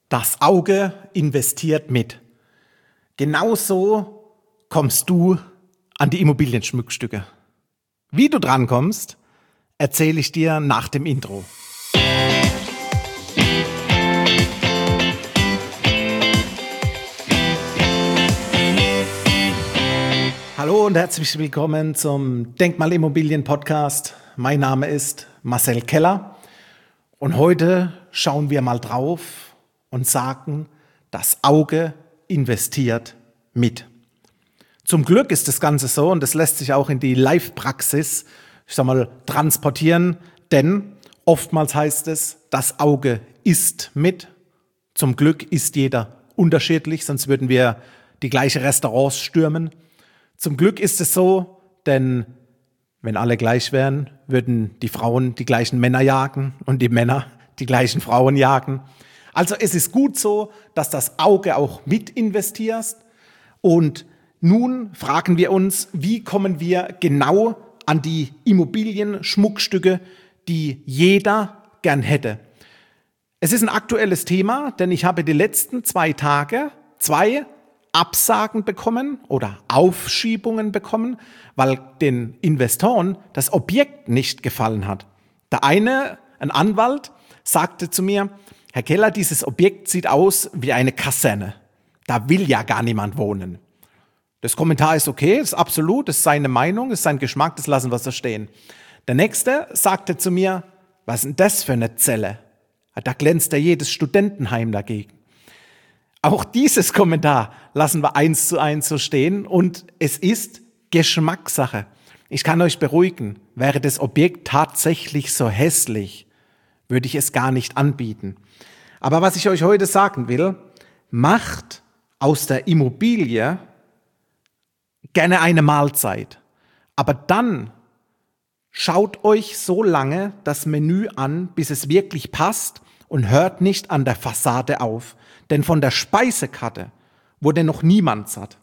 Das Auge investiert mit. Genauso kommst du an die Immobilienschmuckstücke. Wie du drankommst, erzähle ich dir nach dem Intro. Hallo und herzlich willkommen zum Denkmalimmobilien-Podcast. Mein Name ist Marcel Keller und heute schauen wir mal drauf und sagen, das Auge investiert mit. Zum Glück ist das Ganze so und das lässt sich auch in die Live-Praxis, transportieren, denn oftmals heißt es, das Auge isst mit. Zum Glück ist jeder unterschiedlich, sonst würden wir die gleichen Restaurants stürmen. Zum Glück ist es so, denn wenn alle gleich wären, würden die Frauen die gleichen Männer jagen und die Männer die gleichen Frauen jagen. Also es ist gut so, dass das Auge auch mit investierst. Und nun fragen wir uns, wie kommen wir genau an die Immobilienschmuckstücke, die jeder gern hätte. Es ist ein aktuelles Thema, denn ich habe die letzten 2 Tage 2 Absagen bekommen oder Aufschiebungen bekommen, weil den Investoren das Objekt nicht gefallen hat. Der eine, ein Anwalt, sagte zu mir: Herr Keller, dieses Objekt sieht aus wie eine Kaserne. Da will ja gar niemand wohnen. Das Kommentar ist okay, ist absolut, ist seine Meinung, ist sein Geschmack, das lassen wir so stehen. Der nächste sagte zu mir: Was ist denn das für eine Zelle? Da glänzt ja jedes Studentenheim dagegen. Auch dieses Kommentar lassen wir 1:1 so stehen und es ist Geschmackssache. Ich kann euch beruhigen, wäre das Objekt tatsächlich so hässlich, würde ich es gar nicht anbieten. Aber was ich euch heute sagen will, macht aus der Immobilie gerne eine Mahlzeit. Aber dann schaut euch so lange das Menü an, bis es wirklich passt und hört nicht an der Fassade auf. Denn von der Speisekarte wurde noch niemand satt.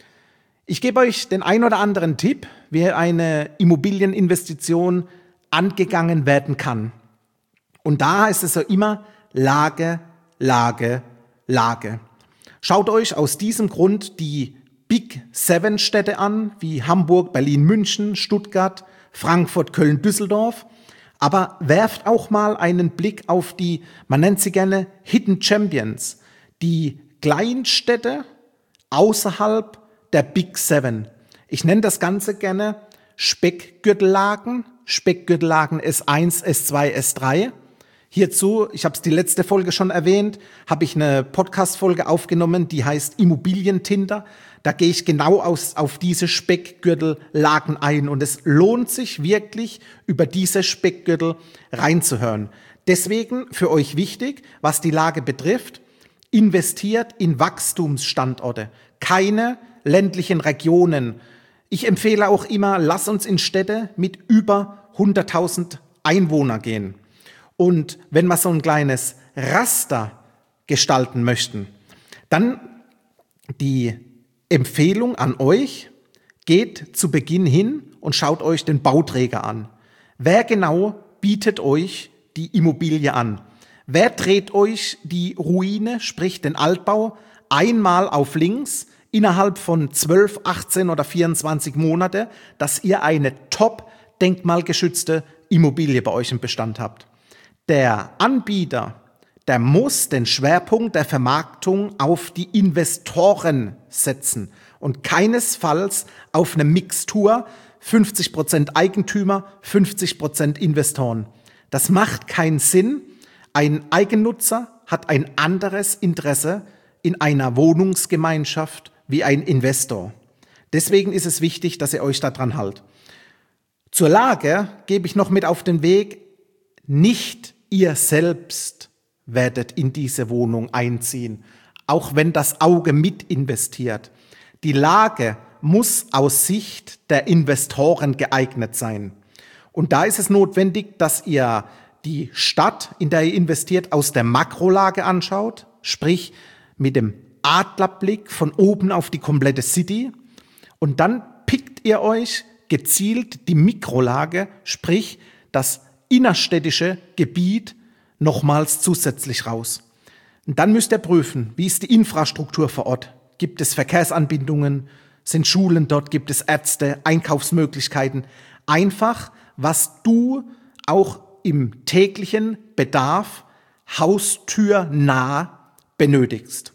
Ich gebe euch den ein oder anderen Tipp, wie eine Immobilieninvestition angegangen werden kann. Und da heißt es so immer Lage, Lage, Lage. Schaut euch aus diesem Grund die Big 7 Städte an, wie Hamburg, Berlin, München, Stuttgart, Frankfurt, Köln, Düsseldorf. Aber werft auch mal einen Blick auf die, man nennt sie gerne Hidden Champions, die Kleinstädte außerhalb der Big 7. Ich nenne das Ganze gerne Speckgürtellagen, Speckgürtellagen S1, S2, S3. Hierzu, ich habe es die letzte Folge schon erwähnt, habe ich eine Podcast-Folge aufgenommen, die heißt Immobilientinder. Da gehe ich genau auf diese Speckgürtellagen ein und es lohnt sich wirklich, über diese Speckgürtel reinzuhören. Deswegen für euch wichtig, was die Lage betrifft, investiert in Wachstumsstandorte, keine ländlichen Regionen. Ich empfehle auch immer, lass uns in Städte mit über 100.000 Einwohnern gehen. Und wenn wir so ein kleines Raster gestalten möchten, dann die Empfehlung an euch: Geht zu Beginn hin und schaut euch den Bauträger an. Wer genau bietet euch die Immobilie an? Wer dreht euch die Ruine, sprich den Altbau, einmal auf links innerhalb von 12, 18 oder 24 Monate, dass ihr eine top denkmalgeschützte Immobilie bei euch im Bestand habt? Der Anbieter, der muss den Schwerpunkt der Vermarktung auf die Investoren setzen und keinesfalls auf eine Mixtur 50% Eigentümer, 50% Investoren. Das macht keinen Sinn. Ein Eigennutzer hat ein anderes Interesse in einer Wohnungsgemeinschaft wie ein Investor. Deswegen ist es wichtig, dass ihr euch daran haltet. Zur Lage gebe ich noch mit auf den Weg: Nicht ihr selbst werdet in diese Wohnung einziehen, auch wenn das Auge mit investiert. Die Lage muss aus Sicht der Investoren geeignet sein. Und da ist es notwendig, dass ihr die Stadt, in der ihr investiert, aus der Makrolage anschaut, sprich mit dem Adlerblick von oben auf die komplette City. Und dann pickt ihr euch gezielt die Mikrolage, sprich das innerstädtische Gebiet, nochmals zusätzlich raus. Und dann müsst ihr prüfen, wie ist die Infrastruktur vor Ort? Gibt es Verkehrsanbindungen? Sind Schulen dort? Gibt es Ärzte? Einkaufsmöglichkeiten? Einfach, was du auch im täglichen Bedarf haustürnah benötigst.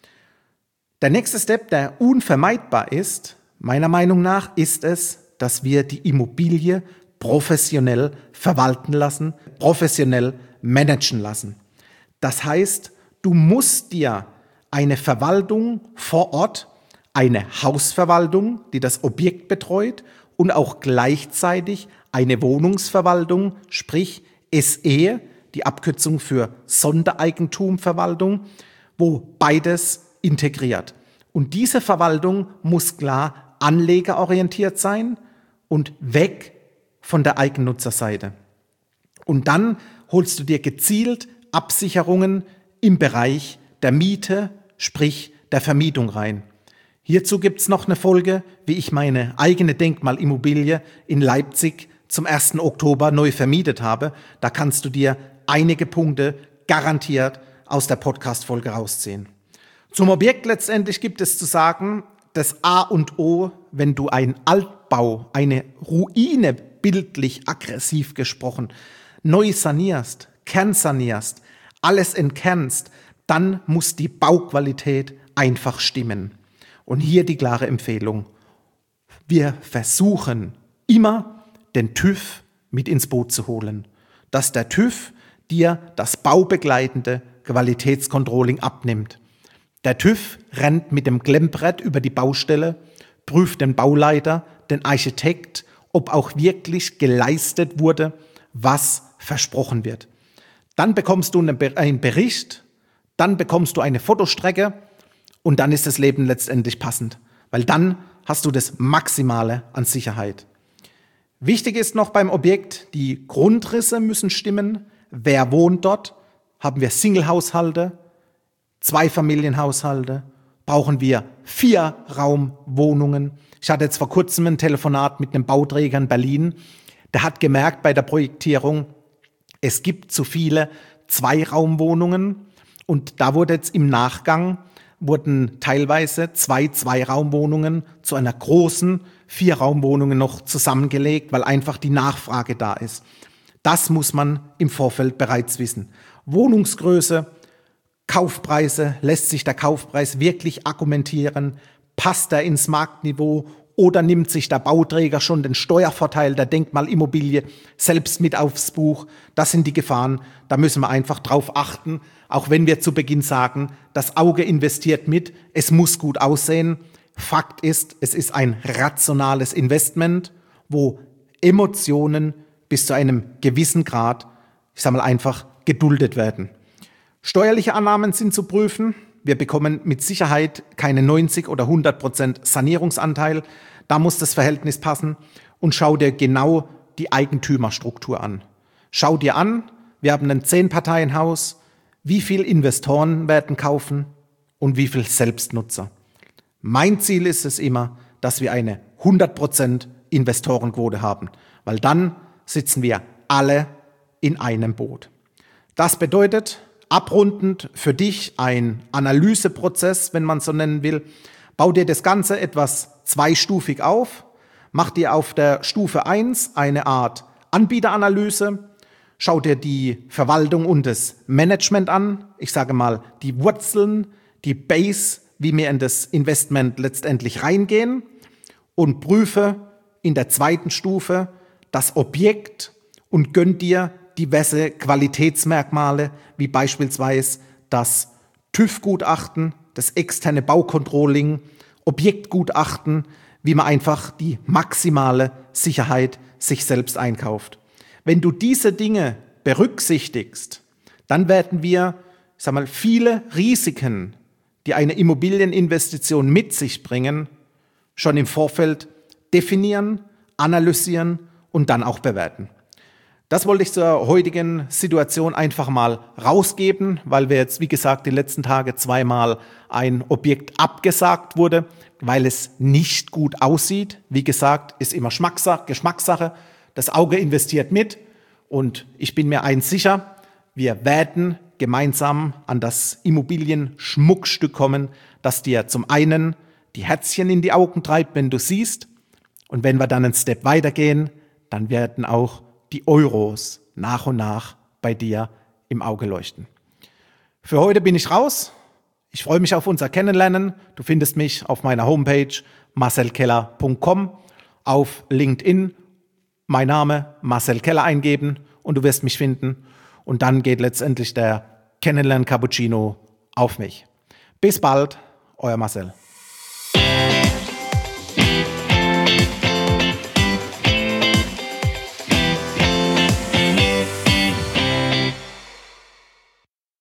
Der nächste Step, der unvermeidbar ist, meiner Meinung nach, ist es, dass wir die Immobilie professionell verwalten lassen, professionell managen lassen. Das heißt, du musst dir eine Verwaltung vor Ort, eine Hausverwaltung, die das Objekt betreut und auch gleichzeitig eine Wohnungsverwaltung, sprich SE, die Abkürzung für Sondereigentumverwaltung, wo beides integriert. Und diese Verwaltung muss klar anlegerorientiert sein und weg von der Eigennutzerseite. Und dann holst du dir gezielt Absicherungen im Bereich der Miete, sprich der Vermietung rein. Hierzu gibt es noch eine Folge, wie ich meine eigene Denkmalimmobilie in Leipzig zum 1. Oktober neu vermietet habe. Da kannst du dir einige Punkte garantiert aus der Podcast-Folge rausziehen. Zum Objekt letztendlich gibt es zu sagen, das A und O, wenn du einen Altbau, eine Ruine, bildlich aggressiv gesprochen, neu sanierst, kernsanierst, alles entkernst, dann muss die Bauqualität einfach stimmen. Und hier die klare Empfehlung. Wir versuchen immer, den TÜV mit ins Boot zu holen, dass der TÜV dir das baubegleitende Qualitätscontrolling abnimmt. Der TÜV rennt mit dem Klemmbrett über die Baustelle, prüft den Bauleiter, den Architekt, ob auch wirklich geleistet wurde, was versprochen wird. Dann bekommst du einen Bericht, dann bekommst du eine Fotostrecke und dann ist das Leben letztendlich passend, weil dann hast du das Maximale an Sicherheit. Wichtig ist noch beim Objekt, die Grundrisse müssen stimmen. Wer wohnt dort? Haben wir Single-Haushalte, Zweifamilienhaushalte? Brauchen wir 4-Raumwohnungen? Ich hatte jetzt vor kurzem ein Telefonat mit einem Bauträger in Berlin. Der hat gemerkt bei der Projektierung, es gibt zu viele 2-Raumwohnungen und da wurde jetzt im Nachgang wurden teilweise 2 2-Raumwohnungen zu einer großen 4-Raumwohnung noch zusammengelegt, weil einfach die Nachfrage da ist. Das muss man im Vorfeld bereits wissen. Wohnungsgröße, Kaufpreise, lässt sich der Kaufpreis wirklich argumentieren? Passt er ins Marktniveau oder nimmt sich der Bauträger schon den Steuervorteil der Denkmalimmobilie selbst mit aufs Buch? Das sind die Gefahren, da müssen wir einfach drauf achten, auch wenn wir zu Beginn sagen, das Auge investiert mit, es muss gut aussehen. Fakt ist, es ist ein rationales Investment, wo Emotionen bis zu einem gewissen Grad, ich sage mal einfach, geduldet werden. Steuerliche Annahmen sind zu prüfen. Wir bekommen mit Sicherheit keine 90 oder 100% Sanierungsanteil. Da muss das Verhältnis passen. Und schau dir genau die Eigentümerstruktur an. Schau dir an, wir haben ein 10-Parteien-Haus. Wie viele Investoren werden kaufen und wie viele Selbstnutzer? Mein Ziel ist es immer, dass wir eine 100% Investorenquote haben, weil dann sitzen wir alle in einem Boot. Das bedeutet, abrundend für dich ein Analyseprozess, wenn man so nennen will. Bau dir das Ganze etwas zweistufig auf. Mach dir auf der Stufe 1 eine Art Anbieteranalyse. Schau dir die Verwaltung und das Management an. Ich sage mal, die Wurzeln, die Base, wie wir in das Investment letztendlich reingehen. Und prüfe in der zweiten Stufe das Objekt und gönn dir diverse Qualitätsmerkmale, wie beispielsweise das TÜV-Gutachten, das externe Baucontrolling, Objektgutachten, wie man einfach die maximale Sicherheit sich selbst einkauft. Wenn du diese Dinge berücksichtigst, dann werden wir, ich sag mal, viele Risiken, die eine Immobilieninvestition mit sich bringen, schon im Vorfeld definieren, analysieren und dann auch bewerten. Das wollte ich zur heutigen Situation einfach mal rausgeben, weil wir jetzt, wie gesagt, die letzten Tage 2-mal ein Objekt abgesagt wurde, weil es nicht gut aussieht. Wie gesagt, ist immer Geschmackssache. Das Auge investiert mit und ich bin mir eins sicher, wir werden gemeinsam an das Immobilienschmuckstück kommen, das dir zum einen die Herzchen in die Augen treibt, wenn du siehst. Und wenn wir dann einen Step weitergehen, dann werden auch die Euros nach und nach bei dir im Auge leuchten. Für heute bin ich raus. Ich freue mich auf unser Kennenlernen. Du findest mich auf meiner Homepage marcelkeller.com, auf LinkedIn, mein Name Marcel Keller eingeben und du wirst mich finden. Und dann geht letztendlich der Kennenlern-Cappuccino auf mich. Bis bald, euer Marcel.